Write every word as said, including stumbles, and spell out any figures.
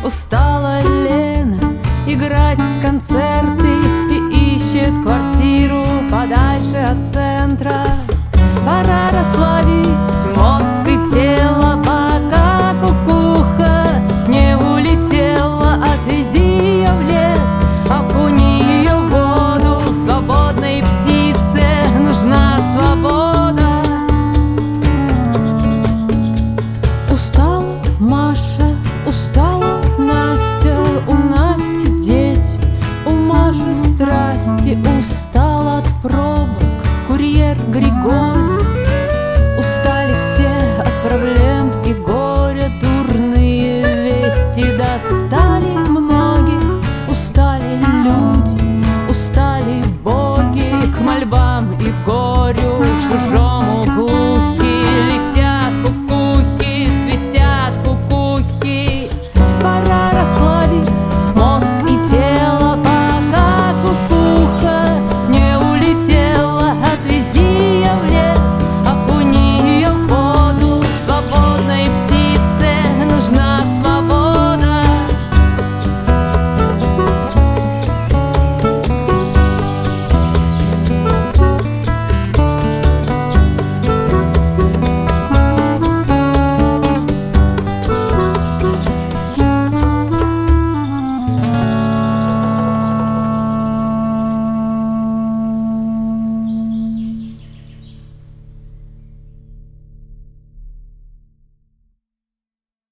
Устала Лена играть в концерты и ищет квартиру подальше от центра. Пора расслабить мозг и тело, пока кукуха не улетела. Отвези ее в лес, окуни ее в воду. Свободной птице нужна свобода. Устала Маша, устала Настя, у Насти дети, у Маши страсти. Устал от пробок курьер Григорий,